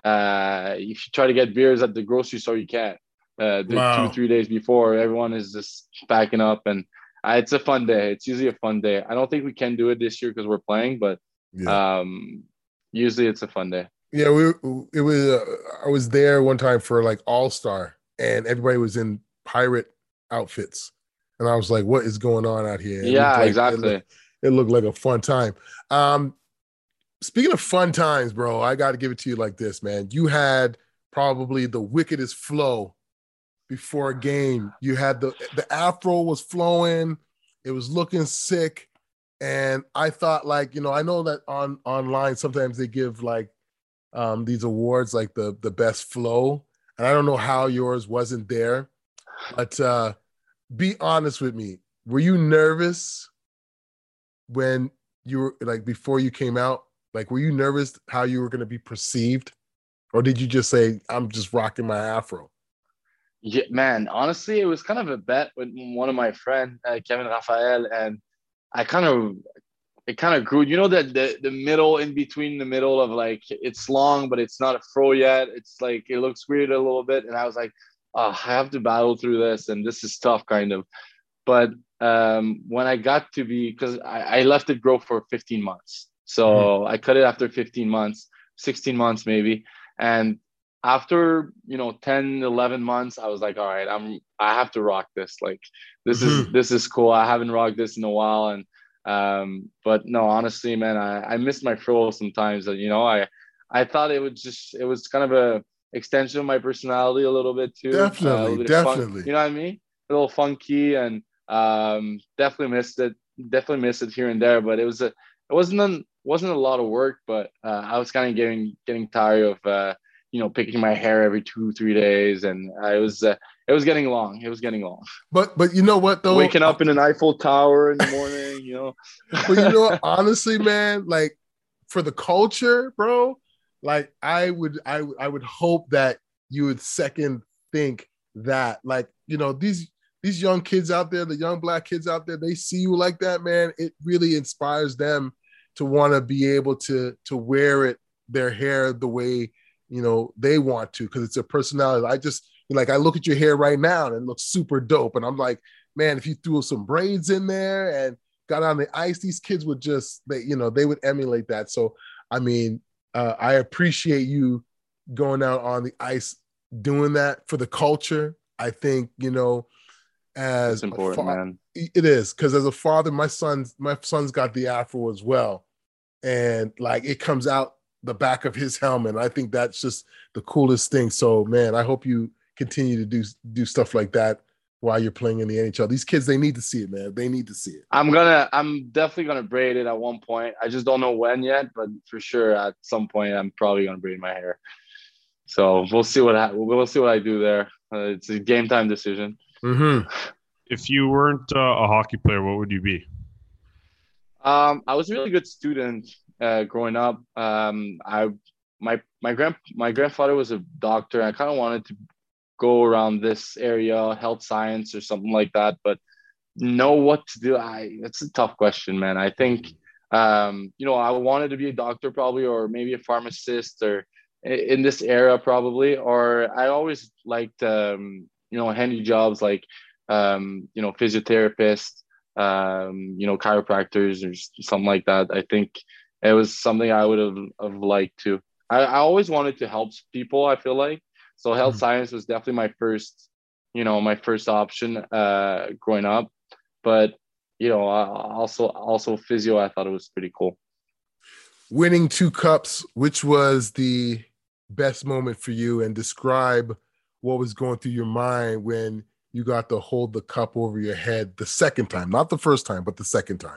Speaker 6: Uh, if you try to get beers at the grocery store, you can't. Uh, the
Speaker 2: Wow.
Speaker 6: two, three days before, everyone is just packing up. And uh, it's a fun day. It's usually a fun day. I don't think we can do it this year because we're playing, but
Speaker 2: Yeah.
Speaker 6: um, usually it's a fun day.
Speaker 2: Yeah, we it was. Uh, I was there one time for like All Star, and everybody was in pirate outfits, and I was like, "What is going on out here?" It
Speaker 6: Yeah,
Speaker 2: looked like-
Speaker 6: exactly.
Speaker 2: It looked, it looked like a fun time. Um, speaking of fun times, bro, I got to give it to you like this, man. You had probably the wickedest flow before a game. You had the the afro was flowing, it was looking sick, and I thought, like, you know, I know that on online sometimes they give like um, these awards, like the the best flow, and I don't know how yours wasn't there, but uh, be honest with me. Were you nervous when you were like before you came out? Like, were you nervous how you were going to be perceived, or did you just say, "I'm just rocking my afro"?
Speaker 6: Yeah, man, honestly, it was kind of a bet with one of my friends, uh, Kevin Raphael, and I kind of it kind of grew. You know that the the middle in between the middle of like it's long, but it's not a fro yet. It's like it looks weird a little bit, and I was like, oh, I have to battle through this, and this is tough, kind of. But um, when I got to be, because I, I left it grow for fifteen months, so mm-hmm. I cut it after fifteen months, sixteen months maybe, and after you know ten, eleven months, I was like, all right, I'm I have to rock this. Like this mm-hmm. is this is cool. I haven't rocked this in a while, and um, but no, honestly, man, I I miss my fro sometimes. And you know, I I thought it would just it was kind of a extension of my personality a little bit too.
Speaker 2: Definitely,
Speaker 6: uh,
Speaker 2: definitely.
Speaker 6: Fun, you know what I mean? A little funky, and um, definitely missed it. Definitely missed it here and there, but it was a it wasn't an, wasn't a lot of work, but uh, I was kind of getting getting tired of. Uh, you know, picking my hair every two, three days. And I was, uh, it was getting long. It was getting long.
Speaker 2: But, but you know what though?
Speaker 6: Waking up in an Eiffel Tower in the morning, you know?
Speaker 2: But you know what, honestly, man, like for the culture, bro, like I would, I, I would hope that you would second think that like, you know, these, these young kids out there, the young Black kids out there, they see you like that, man. It really inspires them to want to be able to, to wear it, their hair the way, you know, they want to, because it's a personality. I just like, I look at your hair right now and it looks super dope. And I'm like, man, if you threw some braids in there and got on the ice, these kids would just, they, you know, they would emulate that. So, I mean, uh, I appreciate you going out on the ice, doing that for the culture. I think, you know, as
Speaker 6: it's important, fa- man.
Speaker 2: It is, because as a father, my son's, my son's got the afro as well. And like, it comes out the back of his helmet. I think that's just the coolest thing. So man, I hope you continue to do do stuff like that while you're playing in the N H L. These kids, they need to see it, man. They need to see it.
Speaker 6: I'm gonna, I'm definitely gonna braid it at one point. I just don't know when yet, but for sure at some point I'm probably gonna braid my hair. So we'll see what I, we'll see what I do there. Uh, it's a game time decision.
Speaker 2: Mm-hmm.
Speaker 3: If you weren't uh, a hockey player, what would you be?
Speaker 6: Um, I was a really good student. Uh, growing up, um, I my my grand my grandfather was a doctor. I kind of wanted to go around this area, health science or something like that, but know what to do. I it's a tough question, man. I think um, you know I wanted to be a doctor probably, or maybe a pharmacist, or in this era probably. Or I always liked um, you know handy jobs like um, you know physiotherapist, um, you know chiropractors or something like that. I think. It was something I would have, have liked to. I, I always wanted to help people, I feel like. So health mm-hmm. science was definitely my first, you know, my first option uh, growing up. But, you know, also also physio, I thought it was pretty cool.
Speaker 2: Winning two cups, which was the best moment for you? And describe what was going through your mind when you got to hold the cup over your head the second time. Not the first time, but the second time.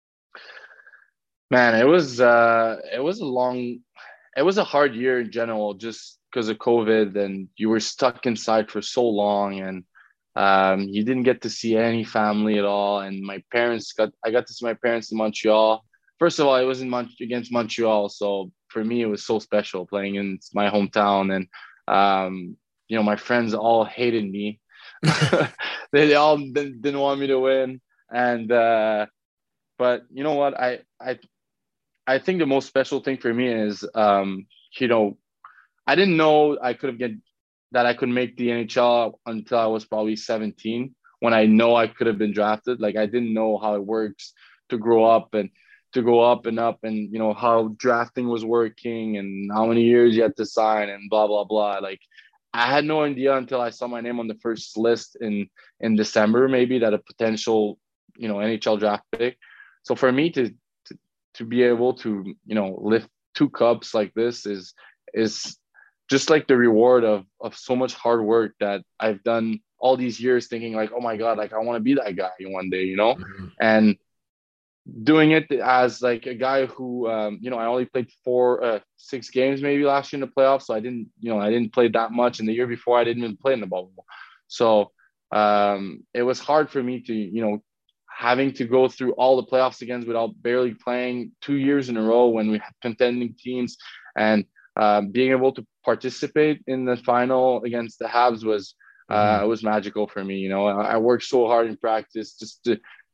Speaker 6: Man, it was uh, it was a long, it was a hard year in general, just because of COVID, and you were stuck inside for so long, and um, you didn't get to see any family at all. And my parents got, I got to see my parents in Montreal. First of all, it was in Mon- against Montreal, so for me it was so special playing in my hometown, and um, you know my friends all hated me. they, they all didn't, didn't want me to win, and uh, but you know what, I I. I think the most special thing for me is, um, you know, I didn't know I could have get that I could make the N H L until I was probably seventeen, when I know I could have been drafted. Like I didn't know how it works to grow up and to go up and up, and you know how drafting was working and how many years you had to sign and blah blah blah. Like I had no idea until I saw my name on the first list in in December, maybe, that a potential you know N H L draft pick. So for me to to be able to, you know, lift two cups like this is, is just like the reward of, of so much hard work that I've done all these years, thinking like, oh my God, like I want to be that guy one day, you know, mm-hmm. and doing it as like a guy who, um, you know, I only played four, uh, six games maybe last year in the playoffs. So I didn't, you know, I didn't play that much. And the year before I didn't even play in the bubble. So um, it was hard for me to, you know, having to go through all the playoffs again without barely playing two years in a row when we had contending teams, and uh, being able to participate in the final against the Habs was uh, mm-hmm. was magical for me. You know, I, I worked so hard in practice just to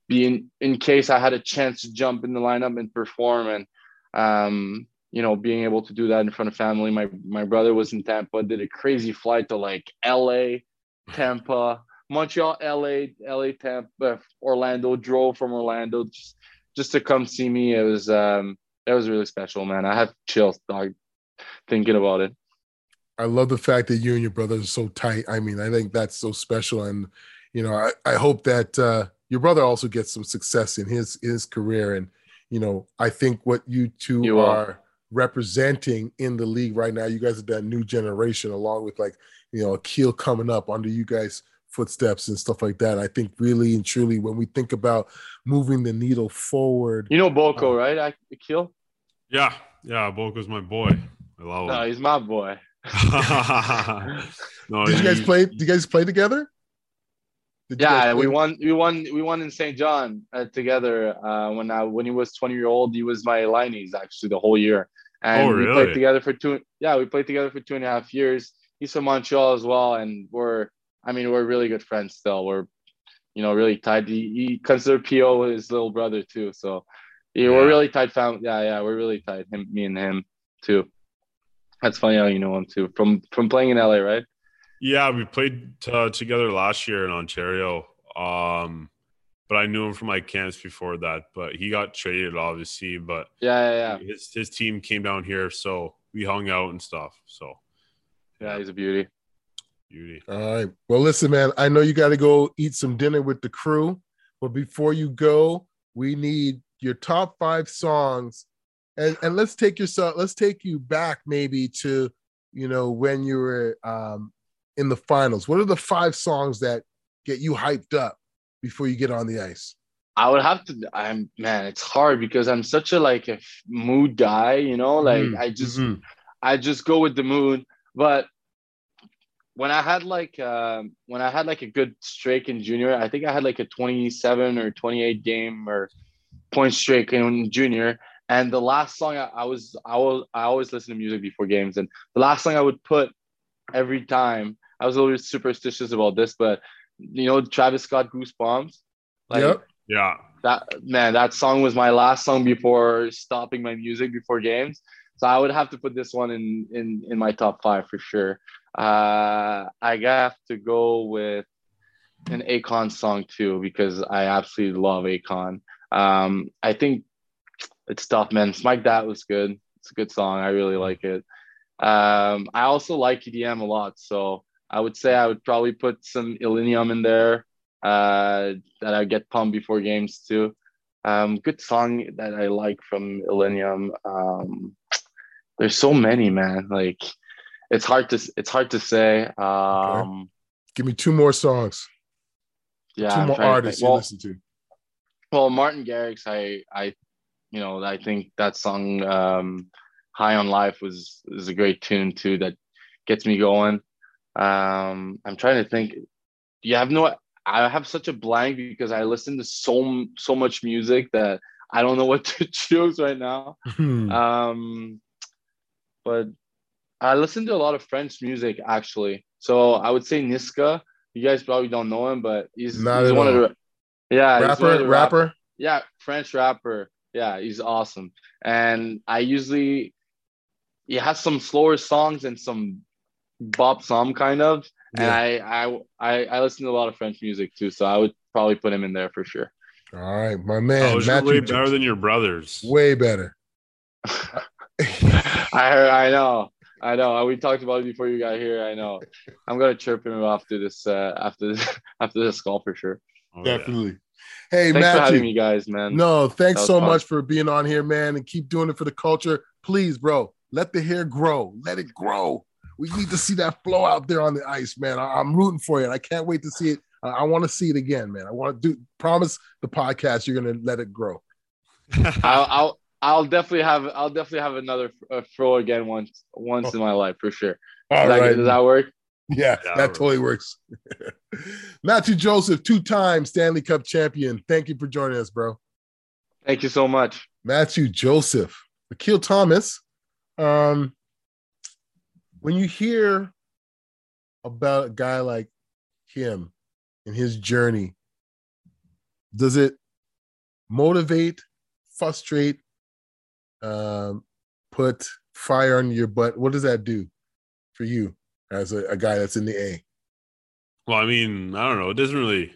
Speaker 6: being in case I had a chance to jump in the lineup and perform, and um, you know, being able to do that in front of family. My my brother was in Tampa, did a crazy flight to like L A, Tampa, Montreal, L A, L A, Tampa, Orlando. Drove from Orlando just just to come see me. It was um, it was really special, man. I had chills, dog, thinking about it.
Speaker 2: I love the fact that you and your brother are so tight. I mean, I think that's so special, and you know, I, I hope that uh, your brother also gets some success in his his career. And you know, I think what you two
Speaker 6: You
Speaker 2: are
Speaker 6: will.
Speaker 2: representing in the league right now, you guys are that new generation, along with like you know Akil coming up under you guys' footsteps and stuff like that. I think really and truly, when we think about moving the needle forward,
Speaker 6: You know Boko,
Speaker 2: uh,
Speaker 6: right? Akil?
Speaker 3: Yeah, yeah. Boko's my boy. I love
Speaker 6: No,
Speaker 3: him.
Speaker 6: he's my boy.
Speaker 3: No,
Speaker 2: did you guys
Speaker 3: he-
Speaker 2: play? Did you guys play together? Did you guys
Speaker 6: Yeah,
Speaker 2: play-
Speaker 6: we won. We won. We won in Saint John uh, together. Uh, when I when he was twenty year old, he was my lineys actually the whole year, and
Speaker 3: Oh,
Speaker 6: we
Speaker 3: really?
Speaker 6: played together for two. Yeah, we played together for two and a half years. He's from Montreal as well, and we're. I mean, we're really good friends still. We're, you know, really tight. He, he considered P O his little brother too. So, yeah, we're
Speaker 3: Yeah.
Speaker 6: really tight family. Yeah, yeah, we're really tight. Him, me, and him too. That's funny how you know him too from from playing in L A, right?
Speaker 3: Yeah, we played uh, together last year in Ontario. Um, but I knew him from my camps before that. But he got traded, obviously. But
Speaker 6: Yeah, yeah, yeah.
Speaker 3: his his team came down here, so we hung out and stuff. So
Speaker 6: Yeah, he's a beauty.
Speaker 3: beauty.
Speaker 2: All right. Well, listen, man, I know you got to go eat some dinner with the crew, but before you go, we need your top five songs. And and let's take yourself, let's take you back maybe to, you know, when you were um, in the finals. What are the five songs that get you hyped up before you get on the ice?
Speaker 6: I would have to. I'm man. It's hard because I'm such a like a mood guy. You know, like
Speaker 2: Mhm,
Speaker 6: I just
Speaker 2: mhm.
Speaker 6: I just go with the mood. But when I had like um, when I had like a good streak in junior, I think I had like a twenty-seven or twenty-eight game or point streak in junior. And the last song I, I was I was I always listen to music before games, and the last song I would put every time. I was always superstitious about this, but you know, Travis Scott Goosebumps. Like
Speaker 2: Yep.
Speaker 3: Yeah.
Speaker 6: that man, that song was my last song before stopping my music before games. So I would have to put this one in in in my top five for sure. Uh, I have to go with an Akon song too because I absolutely love Akon. Um, I think it's tough, man. Smike That was good. It's a good song. I really like it. Um, I also like E D M a lot, so I would say I would probably put some Illenium in there uh, that I get pumped before games too. Um, good song that I like from Illenium. Um, there's so many, man. Like it's hard to it's hard to say. Um,
Speaker 2: Give me two more songs.
Speaker 6: yeah,
Speaker 2: two
Speaker 6: I'm
Speaker 2: more
Speaker 6: trying to
Speaker 2: artists
Speaker 6: think.
Speaker 2: you
Speaker 6: Well,
Speaker 2: listen to.
Speaker 6: well, Martin Garrix, I I you know, I think that song um, "High on Life" was is a great tune too that gets me going. Um, I'm trying to think. You have no. I have such a blank because I listen to so so much music that I don't know what to choose right now.
Speaker 2: Hmm.
Speaker 6: Um, but I listen to a lot of French music actually. So I would say Niska. You guys probably don't know him, but he's
Speaker 2: Not
Speaker 6: he's
Speaker 2: at
Speaker 6: one
Speaker 2: all.
Speaker 6: of the yeah he's one of
Speaker 2: rapper,
Speaker 6: the rap-
Speaker 2: rapper.
Speaker 6: yeah French rapper. Yeah, he's awesome. And I usually he has some slower songs and some bop song kind of. And
Speaker 2: Yeah.
Speaker 6: I, I I I listen to a lot of French music too, so I would probably put him in there for sure.
Speaker 2: All right, my man.
Speaker 3: Oh, you're
Speaker 2: Matthew
Speaker 3: way
Speaker 2: Jones.
Speaker 3: better than your brothers.
Speaker 2: Way better.
Speaker 6: I heard, I know, I know. We talked about it before you got here. I know. I'm gonna chirp him after this, uh, after this, after this call for sure.
Speaker 3: Oh, yeah.
Speaker 2: Definitely. Hey,
Speaker 6: Thanks for having
Speaker 2: Matthew.
Speaker 6: me, guys, man.
Speaker 2: No, thanks
Speaker 6: That was
Speaker 2: so
Speaker 6: fun.
Speaker 2: much for being on here, man, and keep doing it for the culture. Please, bro, let the hair grow. Let it grow. We need to see that flow out there on the ice, man. I- I'm rooting for you. And I can't wait to see it. I, I want to see it again, man. I want to do. Promise the podcast you're gonna let it grow.
Speaker 6: I'll, I'll, I'll definitely have, I'll definitely have another uh, throw again once, once in my life for sure.
Speaker 2: All
Speaker 6: Does that,
Speaker 2: right.
Speaker 6: does that work?
Speaker 2: Yeah,
Speaker 3: Yeah,
Speaker 2: that
Speaker 3: right.
Speaker 2: totally works. Matthew Joseph, two-time Stanley Cup champion. Thank you for joining us, bro.
Speaker 6: Thank you so much.
Speaker 2: Matthew Joseph, Akil Thomas. Um, when you hear about a guy like him and his journey, does it motivate, frustrate, um, put fire on your butt. What does that do for you as a, a guy that's in the A?
Speaker 3: Well, I mean, I don't know. It doesn't really.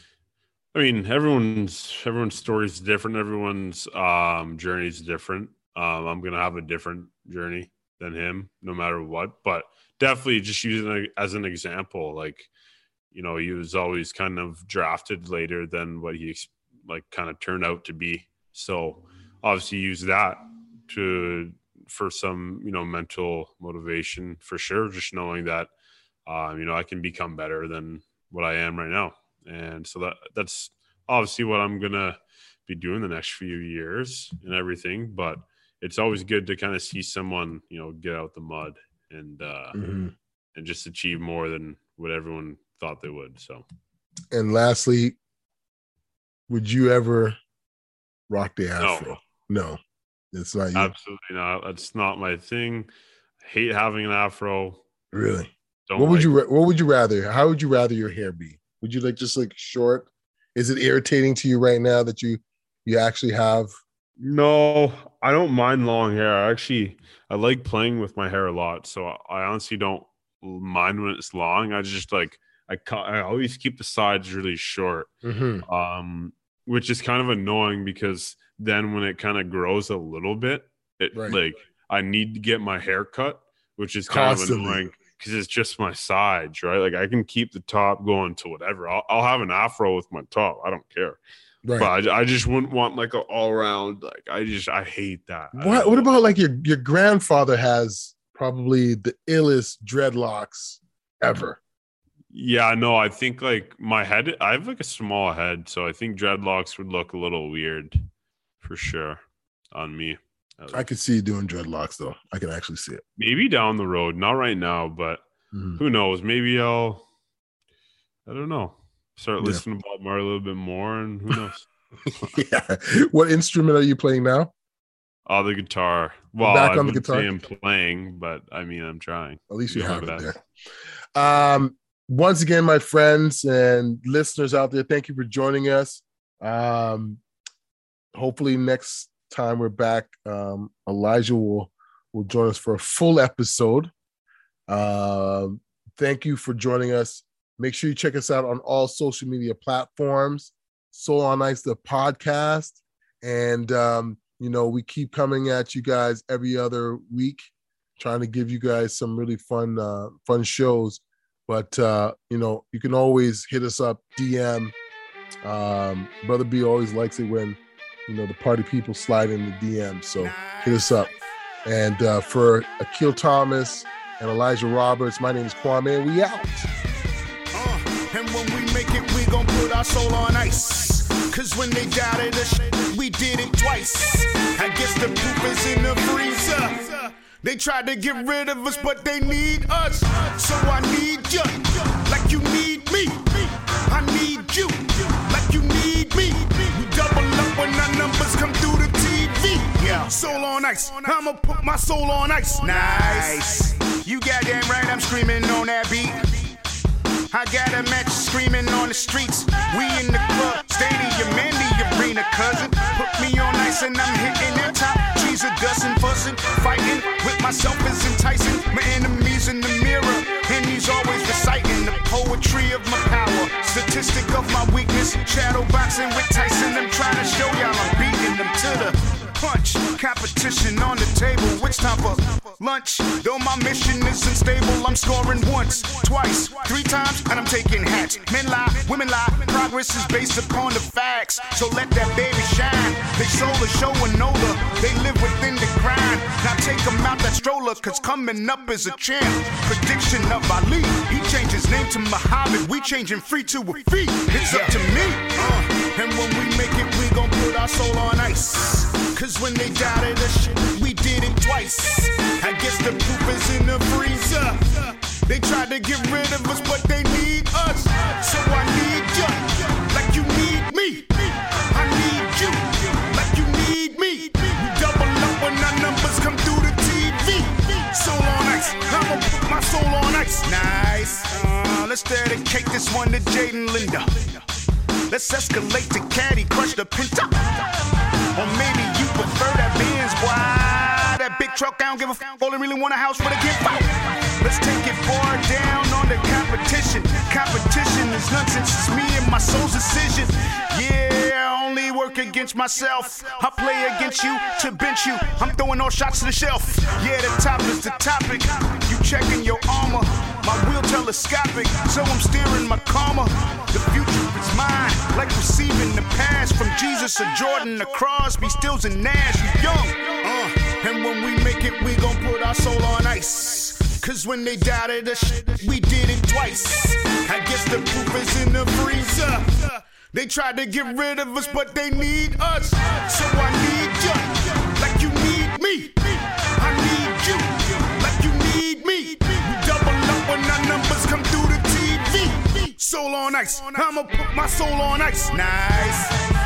Speaker 3: I mean, everyone's everyone's story is different. Everyone's um, journey is different. Um, I'm gonna have a different journey than him, no matter what. But definitely, just using it as an example, like, you know, he was always kind of drafted later than what he like kind of turned out to be. So obviously, use that to for some, you know, mental motivation for sure. Just knowing that, um, you know, I can become better than what I am right now. And so that that's obviously what I'm going to be doing the next few years and everything. But it's always good to kind of see someone, you know, get out the mud and uh, mm-hmm. and just achieve more than what everyone thought they would. So,
Speaker 2: and lastly, would you ever rock the afro? No, no, it's not you.
Speaker 3: Absolutely not. That's not my thing. I hate having an afro.
Speaker 2: Really?
Speaker 3: Don't
Speaker 2: what would
Speaker 3: like
Speaker 2: you
Speaker 3: it.
Speaker 2: What would you rather? How would you rather your hair be? Would you like just like short? Is it irritating to you right now that you you actually have?
Speaker 3: No, I don't mind long hair. I actually I like playing with my hair a lot, so I honestly don't mind when it's long. I just like I I always keep the sides really short,
Speaker 2: mm-hmm.
Speaker 3: um, which is kind of annoying because then when it kind of grows a little bit, it
Speaker 2: right.
Speaker 3: like I need to get my hair cut, which is kind Constantly. of annoying. Because it's just my sides, right? Like I can keep the top going to whatever. I'll, I'll have an afro with my top. I don't care.
Speaker 2: Right.
Speaker 3: But I, I just wouldn't want like an all around. Like I just I hate that.
Speaker 2: What What about like your your grandfather has probably the illest dreadlocks ever?
Speaker 3: Yeah, no, I think like my head. I have like a small head, so I think dreadlocks would look a little weird, for sure, on me.
Speaker 2: I could see you doing dreadlocks, though. I can actually see it.
Speaker 3: Maybe down the road, not right now, but mm-hmm. who knows? Maybe I'll, I don't know, start
Speaker 2: yeah.
Speaker 3: listening to Bob Marley a little bit more, and who knows?
Speaker 2: yeah. What instrument are you playing now?
Speaker 3: Oh, the guitar. Well,
Speaker 2: Back
Speaker 3: I
Speaker 2: on the guitar.
Speaker 3: I'm playing, but I mean, I'm trying.
Speaker 2: At least you have it there. Um, once again, my friends and listeners out there, thank you for joining us. Um, hopefully next time we're back, um Elijah will will join us for a full episode. Um thank you for joining us. Make sure you check us out on all social media platforms, Soul on Ice the podcast, and um you know we keep coming at you guys every other week, trying to give you guys some really fun uh fun shows. But uh you know you can always hit us up, D M. um Brother B always likes it when you know, the party people slide in the D M. So hit us up. And uh, for Akil Thomas and Elijah Roberts, my name is Kwame. We out.
Speaker 1: Uh, and when we make it, we gon' put our soul on ice. Cause when they doubted us, we did it twice. I guess the proof is in the freezer. They tried to get rid of us, but they need us. So I need you, like you need me. I need you, like you need me. We double up when our numbers come through the T V. Yeah, soul on ice. I'ma put my soul on ice. Nice. You goddamn right, I'm screaming on that beat. I got a match screaming on the streets. We in the club, stadium, and the arena, cousin. Put me on ice and I'm hitting that top. Trees are dusting, fussing, fighting with myself is enticing. My enemies in the mirror, and he's always reciting the poetry of my power. Statistic of my weakness, shadow boxing with Tyson. I'm trying to show y'all I'm beating them to the punch. Competition on the table, which time for lunch? Though my mission isn't stable, I'm scoring once, twice, three times, and I'm taking hats. Men lie, women lie, progress is based upon the facts. So let that baby shine. They soul is showing older, they live within the grind. Now take them out that stroller, cause coming up is a champ. Prediction of Ali, he changed his name to Muhammad. We changing free to a fee, it's up to me. Uh, and when we make it, we gon' put our soul on ice. Cause when they doubted us, we did it twice. I guess the proof is in the freezer. They tried to get rid of us, but they need us. So I need you, like you need me. I need you, like you need me. We double up when our numbers come through the T V. Soul on ice, I'ma put my soul on ice. Nice. Uh, let's dedicate this one to Jaden Linda. Let's escalate to caddy, crush the Pinto. Or maybe you prefer that Benz, boy. That big truck, I don't give a f***. Only really want a house with a kid. Let's take it far down on the competition. Competition is nonsense. It's me and my soul's decision. Yeah, I only work against myself. I play against you to bench you. I'm throwing all shots to the shelf. Yeah, the top is the topic. You checking your armor. My wheel telescopic, so I'm steering my karma. The future is mine, like receiving the pass from Jesus or Jordan to Crosby, Stills and Nash. You young, uh, and when we make it, we gon' put our soul on ice. Cause when they doubted us, we did it twice. I guess the proof is in the freezer. They tried to get rid of us, but they need us. So I need you, like you need me. I need you, like you need me. We double up when our numbers come through the T V. Soul on ice, I'ma put my soul on ice. Nice.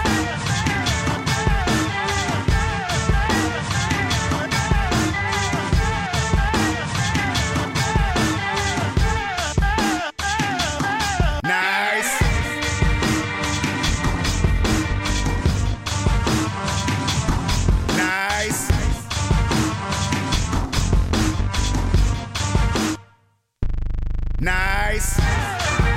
Speaker 1: Nice.